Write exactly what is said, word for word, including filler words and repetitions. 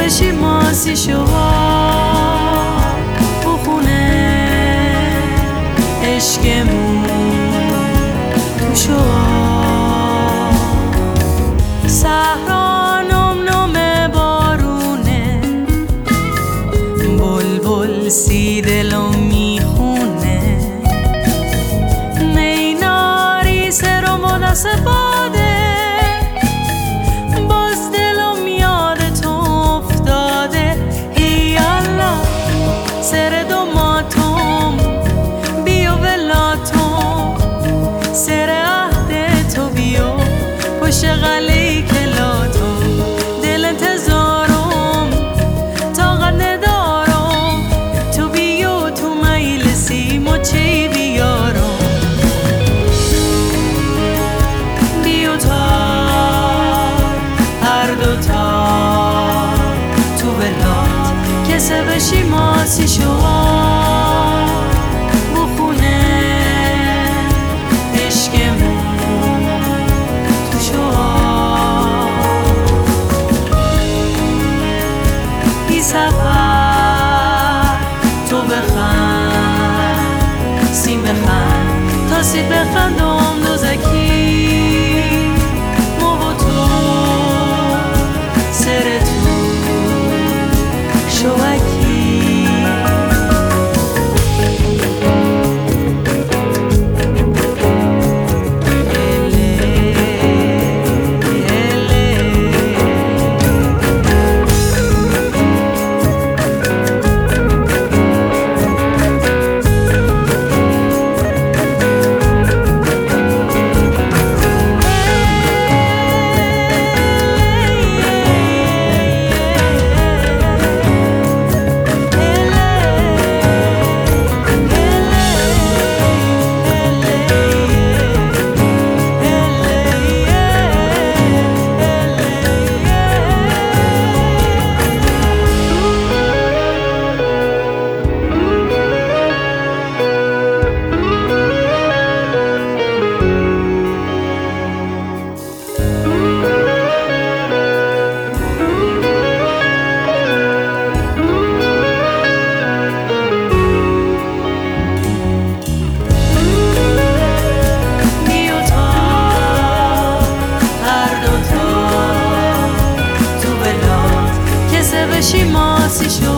بشی ماسی شوا بخونه عشقمون تو شوا صحرا نم نم بارونه بلبل سی دلم میخونه میناری سرم و دست باده باز دلم یاد تو افتاده هیالا سر دو ماتم بیا ولاتم سر عهد تو بیا پشت غلی کلاتم دل انتظارم طاقت ندارم تو بیا تو مجلسیم و چی بیارم بیا تا هر دوتا تو بلاد کسه بشی ماسی شوا بخونه عشقمون تو شوا بی سفر تو بخند سیم بخند تا سید بخندم دوزکی ما با تو سر تو شوکی بشی ماسی شو